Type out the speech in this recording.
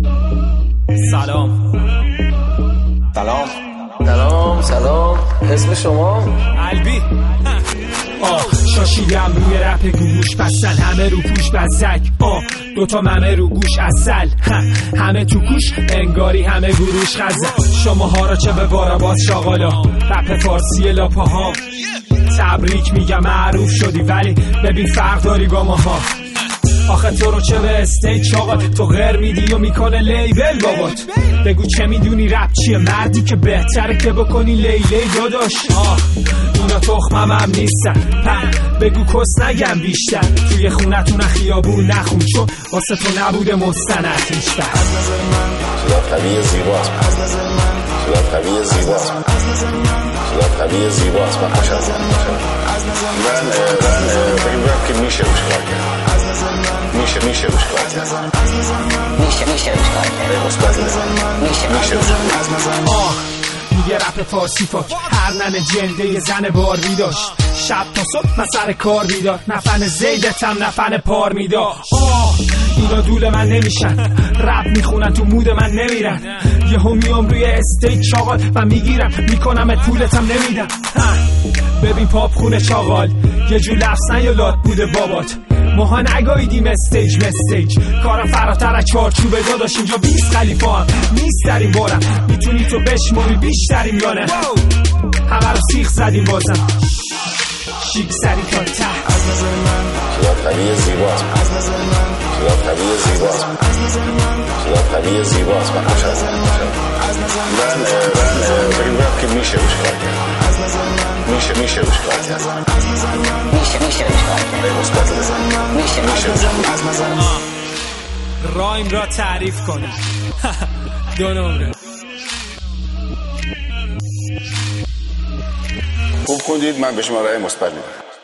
سلام. اسم شما؟ البی. شاشیدم روی رپ گوش بسن، همه رو پوش بزک. دوتا ممه رو گوش اصل، همه تو کوش انگاری همه گروش غزل. شماها را چه به بارا باز شاغالا، رپ فارسی لاپاها. تبریک میگم معروف شدی ولی ببین فرق داری با ماها. آخه تو رو چه به استیج چاقا، تو غیر میدی و میکنه لیبل بابات. بگو چه میدونی رپ چیه، مردی که بهتره که بکنی لیلی داداش. اینا تخمم هم نیستن، بگو کس نگم بیشتر. توی خونتون خیابون نخون چون واسه تو نبوده مستند هیچ بر. صدات قوی زیباست، صدات قوی زیباست، صدات قوی زیباست. من خوش از من این رپ که میشه روش کار کرد، میشه روش کار کرد، میشه روش کار کرد، میشه میگه رپ فارسی فاک هر ننه جنده یه زن بار داشت. شب تا صبح من سر کار بیدار، نفن زیدتم نفن پار میدار. اینا دول من نمیشن، رپ میخونن تو مود من نمیرن. یه هم میام روی استیج چاقال و میگیرم میکنم پولتم نمیدم. ببین پاپ خونه چاقال یه جو لفظ نیالات بوده بابات. ماها نگاهیدیم استیج کارم فراتر از چارچوبه داداش. اینجا 20 خلیفه هم نیست در این بارم، میتونی تو بشماری بیشتریم یا نه. همه رو سیخ زدیم بازم، شیک سری تا ته. صدات قوی زیباست، صدات قوی زیباست، صدات قوی زیباست. من خوش از من این رپ که میشه روش کار کرد، میشه روش کار کرد، میشه روش کار کرد، میشه روش کار کرد. رایم را تعریف کنم. 2 نمره. خوب خوندید، من به شما رأی مثبت میدم.